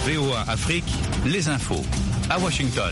VOA Afrique, les infos. À Washington.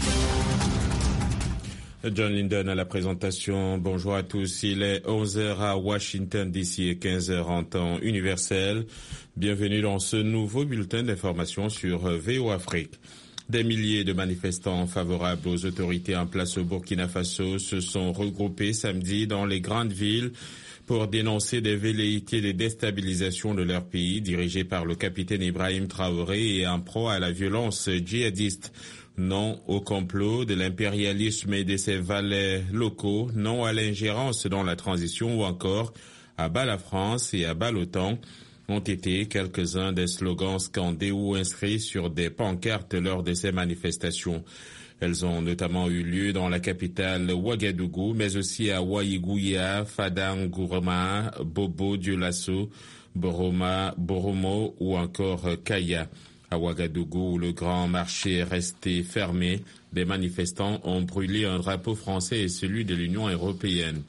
John Linden à la présentation. Bonjour à tous. Il est 11h à Washington DC et 15h en temps universel. Bienvenue dans ce nouveau bulletin d'information sur VOA Afrique. Des milliers de manifestants favorables aux autorités en place au Burkina Faso se sont regroupés samedi dans les grandes villes pour dénoncer des velléités de déstabilisation de leur pays dirigées par le capitaine Ibrahim Traoré et en proie à la violence djihadiste. Non au complot de l'impérialisme et de ses valets locaux, non à l'ingérence dans la transition ou encore à bas la France et à bas l'OTAN ont été quelques-uns des slogans scandés ou inscrits sur des pancartes lors de ces manifestations. Elles ont notamment eu lieu dans la capitale Ouagadougou, mais aussi à Waïgouya, Fadangourma, Bobo Dioulasso, Boromo ou encore Kaya. À Ouagadougou, où le grand marché est resté fermé, des manifestants ont brûlé un drapeau français et celui de l'Union européenne.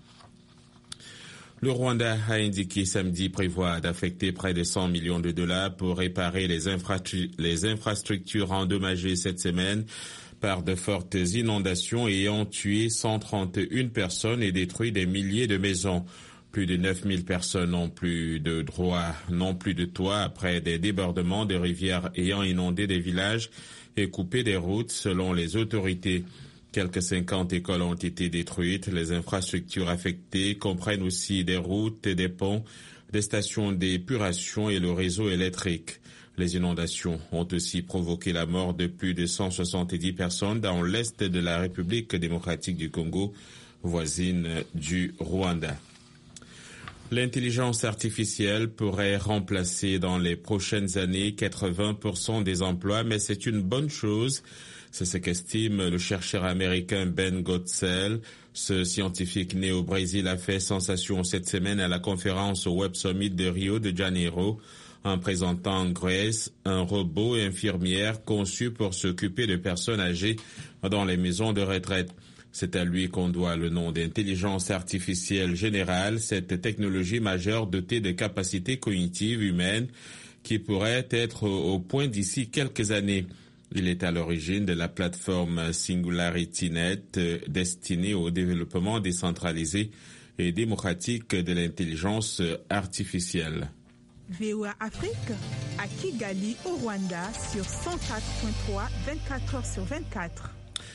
Le Rwanda a indiqué samedi prévoir d'affecter près de 100 millions de dollars pour réparer les infrastructures endommagées cette semaine par de fortes inondations ayant tué 131 personnes et détruit des milliers de maisons. Plus de 9000 personnes n'ont plus de droit, n'ont plus de toit après des débordements de rivières ayant inondé des villages et coupé des routes selon les autorités. Quelques 50 écoles ont été détruites. Les infrastructures affectées comprennent aussi des routes, des ponts, des stations d'épuration et le réseau électrique. Les inondations ont aussi provoqué la mort de plus de 170 personnes dans l'est de la République démocratique du Congo, voisine du Rwanda. L'intelligence artificielle pourrait remplacer dans les prochaines années 80% des emplois, mais c'est une bonne chose. C'est ce qu'estime le chercheur américain Ben Godsell. Ce scientifique né au Brésil a fait sensation cette semaine à la conférence au Web Summit de Rio de Janeiro en présentant Grace, un robot infirmière conçu pour s'occuper de personnes âgées dans les maisons de retraite. C'est à lui qu'on doit le nom d'intelligence artificielle générale, cette technologie majeure dotée de capacités cognitives humaines qui pourrait être au point d'ici quelques années. Il est à l'origine de la plateforme SingularityNet destinée au développement décentralisé et démocratique de l'intelligence artificielle. VOA Afrique à Kigali au Rwanda sur 104.3, 24 heures sur 24.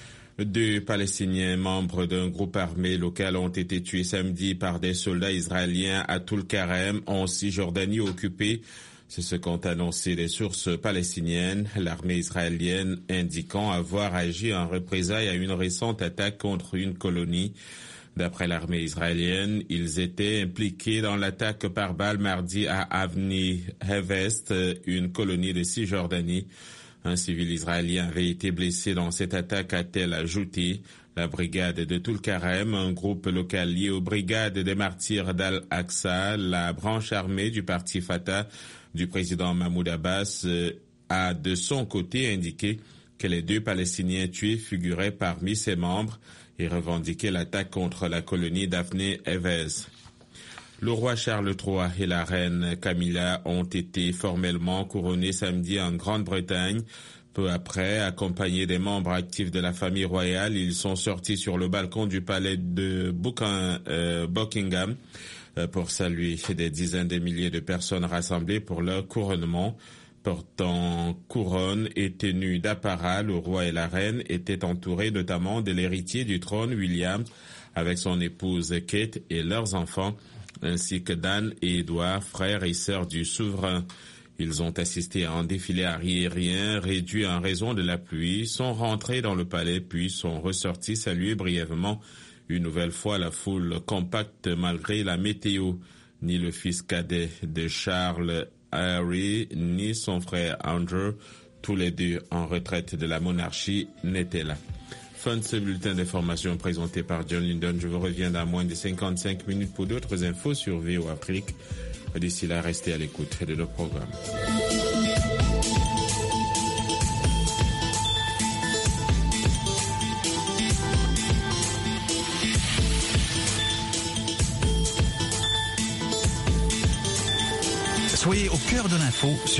2 Palestiniens membres d'un groupe armé local ont été tués samedi par des soldats israéliens à Toul-Karem en Cisjordanie occupée. C'est ce qu'ont annoncé les sources palestiniennes, l'armée israélienne indiquant avoir agi en représailles à une récente attaque contre une colonie. D'après l'armée israélienne, ils étaient impliqués dans l'attaque par balle mardi à Avni Hevest, une colonie de Cisjordanie. Un civil israélien avait été blessé dans cette attaque, a-t-elle ajouté. La brigade de Toul-Karem, un groupe local lié aux brigades des martyrs d'Al-Aqsa, la branche armée du parti Fatah du président Mahmoud Abbas, a de son côté indiqué que les 2 Palestiniens tués figuraient parmi ses membres et revendiqué l'attaque contre la colonie d'Avni Hevest. Le roi Charles III et la reine Camilla ont été formellement couronnés samedi en Grande-Bretagne. Peu après, accompagnés des membres actifs de la famille royale, ils sont sortis sur le balcon du palais de Buckingham pour saluer des dizaines de milliers de personnes rassemblées pour leur couronnement. Portant couronne et tenue d'apparat, le roi et la reine étaient entourés notamment de l'héritier du trône, William, avec son épouse Kate et leurs enfants, ainsi que Dan et Édouard, frères et sœurs du souverain. Ils ont assisté à un défilé aérien réduit en raison de la pluie, sont rentrés dans le palais puis sont ressortis saluer brièvement une nouvelle fois la foule compacte malgré la météo. Ni le fils cadet de Charles, Harry, ni son frère Andrew, tous les 2 en retraite de la monarchie, n'étaient là. Fin de ce bulletin d'information présenté par John Linden. Je vous reviens dans moins de 55 minutes pour d'autres infos sur VOA Afrique. D'ici là, restez à l'écoute de nos programmes. Soyez au cœur de l'info sur